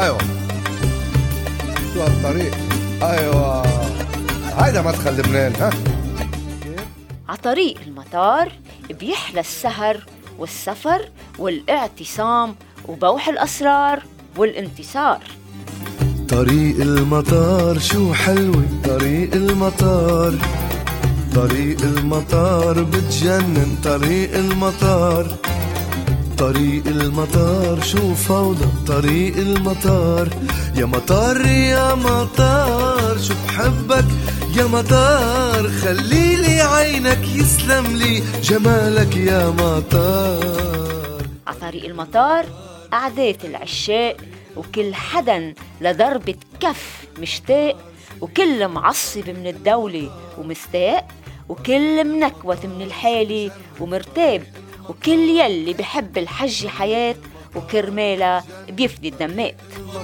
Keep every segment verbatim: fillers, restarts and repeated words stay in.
ايوه شو هالطريق. ايوه هيدا مدخل لبنان. ها عطريق المطار بيحلى السهر والسفر والاعتصام وبوح الأسرار والانتصار. طريق المطار شو حلوة طريق المطار، طريق المطار بتجنن طريق المطار، طريق المطار شو فوضى طريق المطار، يا مطار يا مطار شو بحبك يا مطار، خليلي عينك يسلم لي جمالك يا مطار. عطريق المطار قعدات العشاق وكل حدن لضربة كف مشتاق، وكل معصب من الدولة ومستاء، وكل منكوت من الحالة ومرتاب، وكل يلي بحب الحج حياة وكرمالة بيفدي الدمات.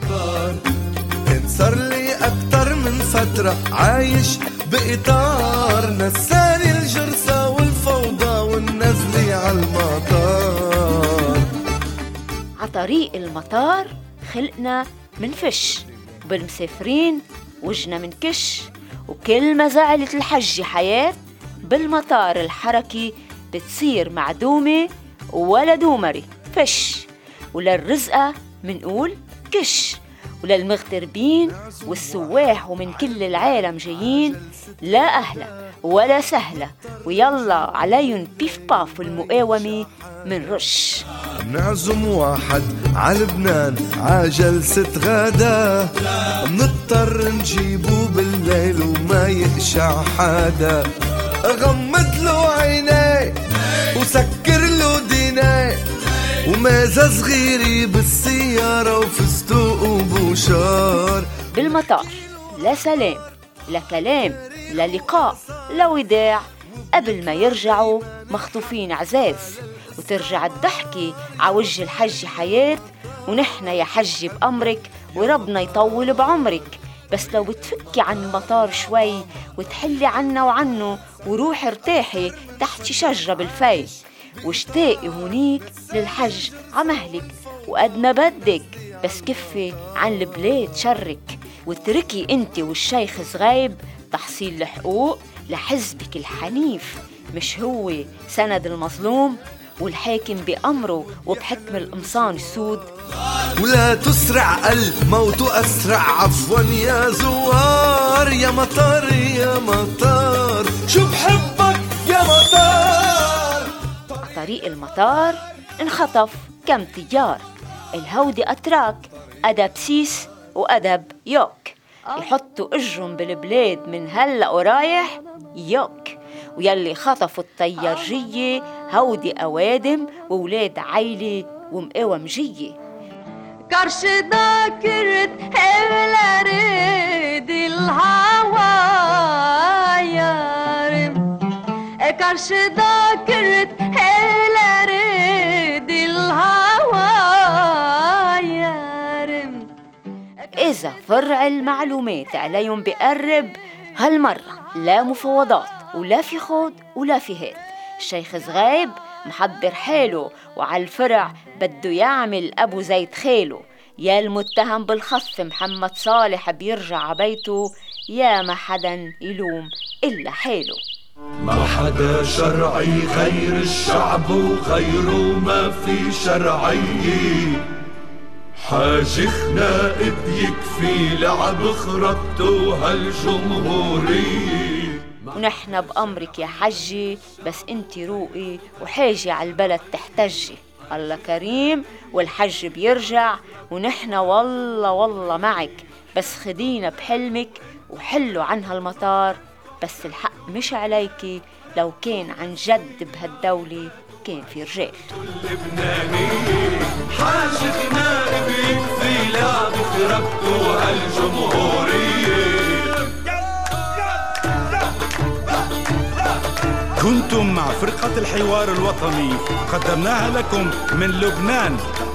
صار لي أكتر من فترة عايش بإطار نساني الجرسة والفوضى والنزلة عالمطار. عطريق المطار خلقنا من فش، وبالمسافرين وجنا من كش، وكل ما زعلت الحج حياة بالمطار الحركي بتصير معدومة ولا دومري فش، وللرزقة منقول كش، وللمغتربين والسواح ومن كل العالم جايين لا أهلا ولا سهلة، ويلا عليهم بيف باف والمقاومة من رش. نعزم واحد عالبنان عجلسة غدا، منضطر نجيبه بالليل وما يقشع حدا، غمض له عيني وسكر له ديني، ومازة صغيري بالسيارة وفستق وبوشار. بالمطار لا سلام لا كلام لا لقاء لا وداع، قبل ما يرجعوا مخطوفين عزاز، وترجع الضحكة عوجه الحج حياة، ونحن يا حج بأمرك وربنا يطول بعمرك. بس لو بتفكي عن المطار شوي وتحلي عنا وعنه وروحي ارتاحي تحت شجرة بالفي، واشتاقي هونيك للحج عمهلك، وقد ما بدك بس كفي عن البلاد شرك، واتركي انت والشيخ صغيب تحصيل الحقوق لحزبك الحنيف، مش هو سند المظلوم والحاكم بأمره وبحكم القمصان السود. ولا تسرع الموت أسرع عفوا يا زوار، يا مطار يا مطار شو بحبك يا مطار. طريق المطار انخطف كم تيار، الهودي أتراك أدب سيس وأدب يوك، يحطوا اجرهم بالبلاد من هلأ ورايح يوك، ويلي خطفوا الطيارجية هودي أوادم وولاد عيلة ومقاومجية. كرش ذاكرت هلا ريد الهوى يارم، كرش ذاكرت هلا ريد الهوى يارم. إذا فرع المعلومات عليهم بقرب هالمرة لا مفاوضات ولا في خوض ولا في هات، الشيخ صغيب محضر حاله وعلى الفرع بده يعمل أبو زيد خيله، يا المتهم بالخطف محمد صالح بيرجع عبيته، يا ما حدا يلوم إلا حاله. ما حدا شرعي غير الشعب وغيره ما في شرعية، حاج خناقب يكفي لعب خربته هالجمهورية. ونحن بأمرك يا حجي بس انتي روقي وحاجي على البلد تحتجي، الله كريم والحج بيرجع، ونحن والله والله معك، بس خدينا بحلمك وحلوا عنها المطار، بس الحق مش عليكي، لو كان عن جد بهالدولة كان في رجال. حاج خناقب يكفي لعب خربته هالجمهورية. كنتم مع فرقة الحوار الوطني، قدمناها لكم من لبنان.